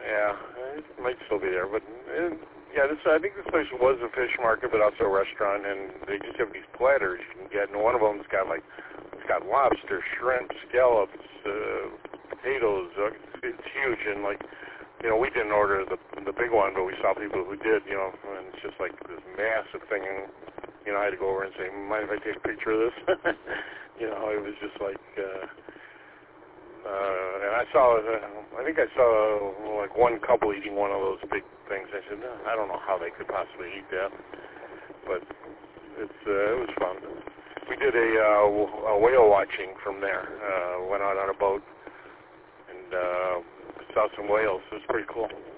Yeah, it might still be there, but yeah, I think this place was a fish market, but also a restaurant, and they just have these platters you can get, and one of them's got it's got lobster, shrimp, scallops, potatoes. It's huge, and we didn't order the big one, but we saw people who did, and it's just like this massive thing, and I had to go over and say, mind if I take a picture of this? It was just like. And I think I saw one couple eating one of those big things. I said, no, I don't know how they could possibly eat that, but it was fun. We did a whale watching from there. Went out on a boat and saw some whales. It was pretty cool.